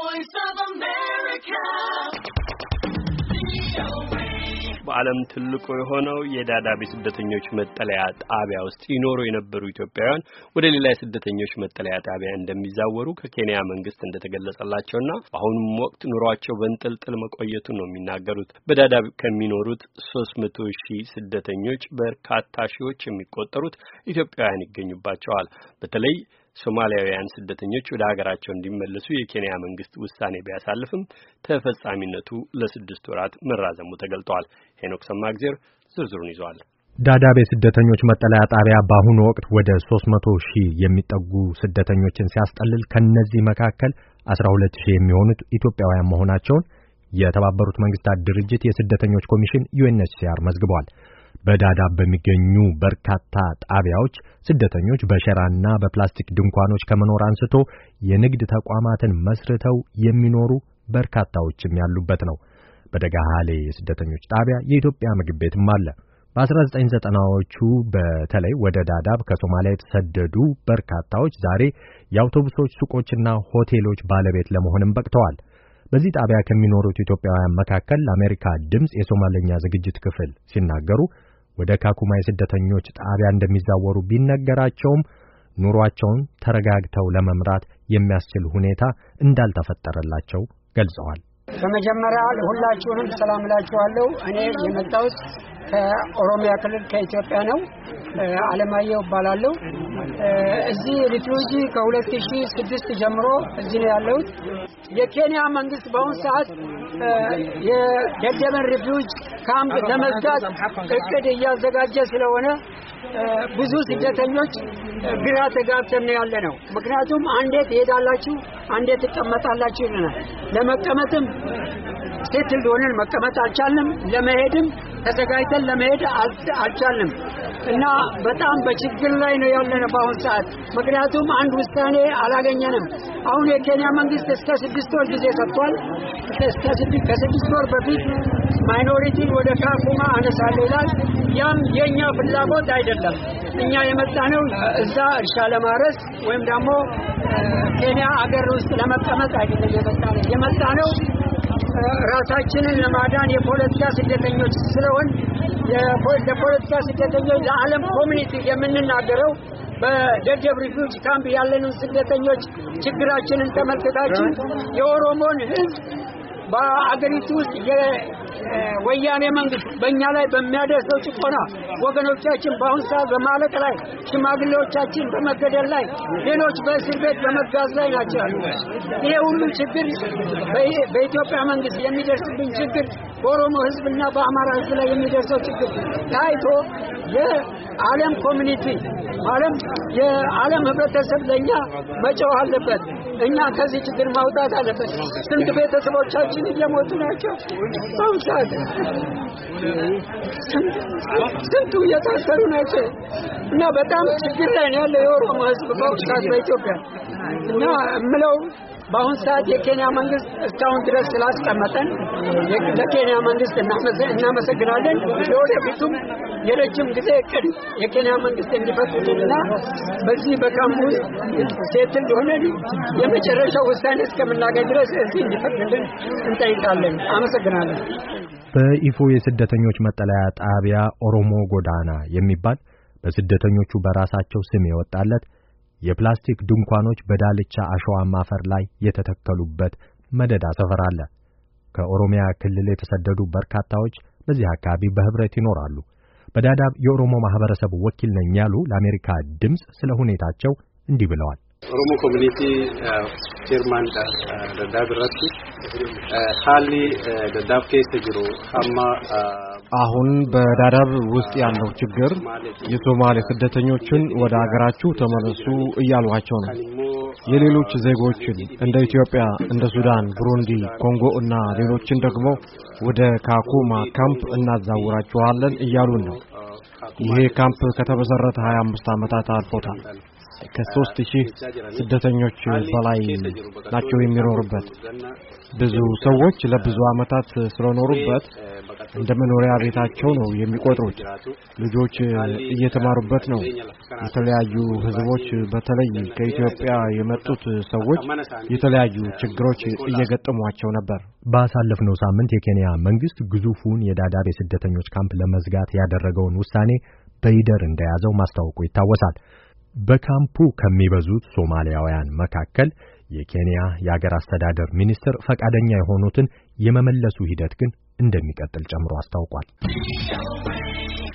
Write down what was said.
Voice of America. በዓለም ትልቁ የሆነው የዳዳብ ስደተኞች መጠለያ ጣቢያ ውስጥ ይኖሩ የነበሩ ኢትዮጵያውያን ወደ ሌላ የስደተኞች መጠለያ ጣቢያ እንደሚዛወሩ ከኬንያ መንግስት እንደተገለጸላቸውና በአሁኑም ወቅት ኑሯቸው በእንጥልጥል መቆየቱን ነው የሚናገሩት። በዳዳብ ከሚኖሩት 300,000 ስደተኞች በርካታ ሺዎች የሚቆጠሩት ኢትዮጵያውያን ይገኙባቸዋል። በተለይ ሶማሊያውያን ስደተኞች ወደ ሀገራቸው እንዲመለሱ የኬንያ መንግስት ውሳኔ ቢያሳልፍም ተፈጻሚነቱ ለ6 ወራት መራዘሙ ተገልጧል። ሄኖክ ሰማግዜር ዝርዝሩን ይዟል። ዳዳብ ስደተኞች መጠለያ ጣቢያ በአሁኑ ወቅት ወደ 300,000 የሚጠጉ ስደተኞችን ሲያስጠልል ከነዚህ መካከል 12,000 የሚሆኑት ኢትዮጵያውያን መሆናቸውን የተባበሩት መንግስታት ድርጅት የስደተኞች ኮሚሽን UNHCR መዝግቧል። በዳዳብ በሚገኙ በርካታ ጣቢያዎች ስደተኞች በሸራና በፕላስቲክ ድንኳኖች ከመኖር አንስቶ የንግድ ተቋማትን መስርተው የሚኖሩ በርካታዎችም ያሉበት ነው። በደጋሃሌ የስደተኞች ጣቢያ የኢትዮጵያ ምግብ ቤትም አለ። በ1990ዎቹ በተለይ ወደ ዳዳብ ከሶማሊያ የተሰደዱ በርካታዎች ዛሬ የአውቶቡሶች ሱቆችና ሆቴሎች ባለቤት ለመሆንም በቅተዋል። በዚህ ጣቢያ ከሚኖሩት ኢትዮጵያውያን መካከል ለአሜሪካ ድምጽ የሶማሌኛ ዝግጅት ክፍል ሲናገሩ ወደ ካኩማ የስደተኞች ጣቢያ እንደሚዛወሩ ቢነገራቸውም ኑሯቸውን ተረጋግተው ለመምራት የሚያስችል ሁኔታ እንዳልተፈጠረላቸው ገልጸዋል። በመጀመሪያ ሁላችሁንም ሰላም እላችኋለሁ። እኔ የመጣሁት ከኦሮሚያ ክልል ከኢትዮጵያ ነው። አለማየሁ እባላለሁ። እዚህ ሪፊውጂ ከ2006 ጀምሮ እዚህ ነው ያለሁት። የኬንያ መንግስት በአሁኑ ሰዓት የደደበን ሪፊውጂ ካምፕ ለመዝጋት እቅድ እያዘጋጀ ስለሆነ ብዙ ስደተኞች ግራ ተጋብተን ያለ ነው። ምክንያቱም አንዴ ትሄዳላችሁ፣ አንዴ ትቀመጣላችሁ ይለናል። ለመቀመጥም ሴት እንደሆነን መቀመጥ አልቻልንም፣ ለመሄድም ተዘጋጅተን ለመሄድ አልቻልንም እና በጣም በችግር ላይ ነው ያለነው በአሁኑ ሰዓት። ምክንያቱም አንድ ውሳኔ አላገኘንም። አሁን የኬንያ መንግስት እስከ 6 ወር ጊዜ ሰጥቷል። ከ6 ወር በፊት ማይኖሪቲን ወደ ካኩማ አነሳለሁ ይላል። ያም የኛ ፍላጎት አይደለም። እኛ የመጣነው እዛ እርሻ ለማረስ ወይም ደግሞ ኬንያ አገር ውስጥ ለመቀመጥ አይደለም የመጣነው ራሳችንን ለማዳን የፖለቲካ ስደተኞች ስለሆን የፖለቲካ ስደተኞች ለዓለም ኮሚኒቲ የምንናገረው በደደብ ሪፊውጂ ካምፕ ያለንን ስደተኞች ችግራችንን ተመልክታችሁ የኦሮሞን ህዝብ በአገሪቱ ውስጥ የወያኔ መንግስት በእኛ ላይ በሚያደርሰው ጭቆና ወገኖቻችን በአሁን ሰዓት በማለቅ ላይ፣ ሽማግሌዎቻችን በመገደል ላይ፣ ሌሎች በእስር ቤት በመጋዝ ላይ ናቸው። ይሄ ሁሉ ችግር በኢትዮጵያ መንግስት የሚደርስብን ችግር በኦሮሞ ህዝብና በአማራ ህዝብ ላይ የሚደርሰው ችግር ታይቶ የዓለም ኮሚኒቲ ማለት የዓለም ህብረተሰብ ለኛ መጮህ አለበት። እኛ ከዚህ ችግር ማውጣት አለበት። ስንት ቤተሰቦቻችን እየሞቱ ናቸው። በውሳት ስንቱ እየታሰሩ ናቸው እና በጣም ችግር ላይ ነው ያለው የኦሮሞ ህዝብ በውሳት በኢትዮጵያ እና እምለው በአሁን ሰዓት የኬንያ መንግስት እስካሁን ድረስ ስላስቀመጠን ለኬንያ መንግስት እናመሰግናለን። ለወደፊቱም የረጅም ጊዜ እቅድ የኬንያ መንግስት እንዲፈቅድልና በዚህ በካምፕ ውስጥ ሴትል ሆነን የመጨረሻው ውሳኔ እስከምናገኝ ድረስ እዚህ እንዲፈቅድልን እንጠይቃለን። አመሰግናለሁ። በኢፎ የስደተኞች መጠለያ ጣቢያ ኦሮሞ ጎዳና የሚባል በስደተኞቹ በራሳቸው ስም የወጣለት የፕላስቲክ ድንኳኖች በዳልቻ አሸዋማ አፈር ላይ የተተከሉበት መደዳ ሰፈር አለ። ከኦሮሚያ ክልል የተሰደዱ በርካታዎች በዚህ አካባቢ በህብረት ይኖራሉ። በዳዳብ የኦሮሞ ማህበረሰብ ወኪል ነኝ ያሉ ለአሜሪካ ድምጽ ስለ ሁኔታቸው እንዲህ ብለዋል። ኦሮሞ ኮሚኒቲ ቼርማን ዳዳብ ራሱ ሃሊ ዳዳብ ኬስ ጅሩ ሀማ አሁን በዳዳብ ውስጥ ያለው ችግር የሶማሌ ስደተኞችን ወደ ሀገራችሁ ተመለሱ እያሏቸው ነው። የሌሎች ዜጎችን እንደ ኢትዮጵያ፣ እንደ ሱዳን፣ ብሩንዲ፣ ኮንጎ እና ሌሎችን ደግሞ ወደ ካኩማ ካምፕ እናዛውራቸዋለን እያሉን ነው። ይሄ ካምፕ ከተመሰረተ 25 ዓመታት አልፎታል። ከ3000 ስደተኞች በላይ ናቸው የሚኖሩበት። ብዙ ሰዎች ለብዙ ዓመታት ስለኖሩበት እንደ መኖሪያ ቤታቸው ነው የሚቆጥሩት። ልጆች እየተማሩበት ነው። የተለያዩ ህዝቦች በተለይ ከኢትዮጵያ የመጡት ሰዎች የተለያዩ ችግሮች እየገጠሟቸው ነበር። ባሳለፍነው ሳምንት የኬንያ መንግስት ግዙፉን የዳዳብ የስደተኞች ካምፕ ለመዝጋት ያደረገውን ውሳኔ በይደር እንደያዘው ማስታወቁ ይታወሳል። በካምፑ ከሚበዙት ሶማሊያውያን መካከል የኬንያ የአገር አስተዳደር ሚኒስትር ፈቃደኛ የሆኑትን የመመለሱ ሂደት ግን እንደሚቀጥል ጨምሮ አስታውቋል።